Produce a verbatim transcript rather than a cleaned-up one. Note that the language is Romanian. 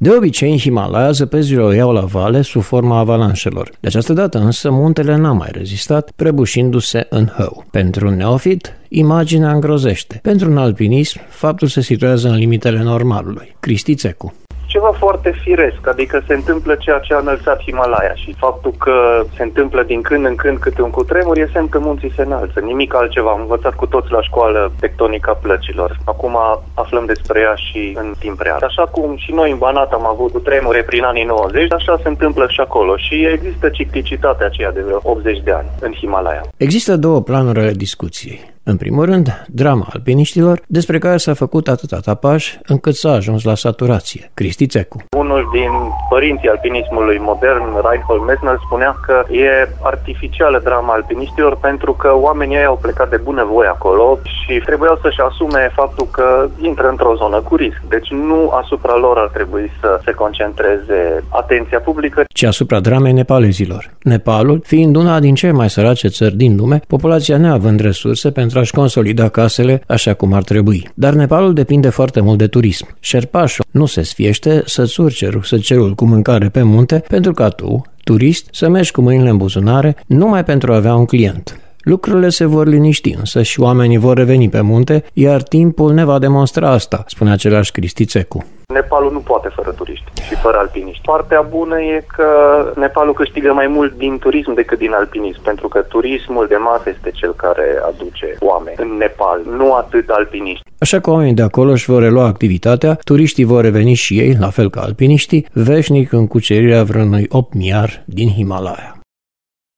De obicei, în Himalaya, zăpezile o iau la vale sub forma avalanșelor. De această dată însă, muntele n-a mai rezistat, prăbușindu-se în hău. Pentru un neofit, imaginea îngrozește. Pentru un alpinism, faptul se situează în limitele normalului. Cristi Țecu. Ceva foarte firesc, adică se întâmplă ceea ce a înălțat Himalaya și faptul că se întâmplă din când în când câte un cutremur e semn că munții se înalță, nimic altceva. Am învățat cu toți la școală tectonica plăcilor. Acum aflăm despre ea și în timp real. Așa cum și noi în Banat am avut cutremure prin anii nouăzeci, așa se întâmplă și acolo și există ciclicitatea aceea de vreo optzeci de ani în Himalaya. Există două planuri ale discuției. În primul rând, drama alpiniștilor, despre care s-a făcut atâta tapaj încât s-a ajuns la saturație. Cristi Țecu. Unul din părinții alpinismului modern, Reinhold Messner, spunea că e artificială drama alpiniștilor pentru că oamenii ei au plecat de bunăvoie acolo și trebuiau să-și asume faptul că intră într-o zonă cu risc. Deci nu asupra lor ar trebui să se concentreze atenția publică, ci asupra dramei nepalezilor. Nepalul, fiind una din cele mai sărace țări din lume, populația neavând resurse pentru a-și consolida casele așa cum ar trebui. Dar Nepalul depinde foarte mult de turism. Șerpașul nu se sfiește să-ți urce rusăcerul cu mâncare pe munte pentru ca tu, turist, să mergi cu mâinile în buzunare numai pentru a avea un client. Lucrurile se vor liniști însă și oamenii vor reveni pe munte, iar timpul ne va demonstra asta, spune același Cristi Țecu. Nepalul nu poate fără turiști și fără alpiniști. Partea bună e că Nepalul câștigă mai mult din turism decât din alpinism, pentru că turismul de masă este cel care aduce oameni în Nepal, nu atât alpiniști. Așa că oamenii de acolo își vor relua activitatea, turiștii vor reveni și ei, la fel ca alpiniștii, veșnic în cucerirea vreunui opmiar din Himalaya.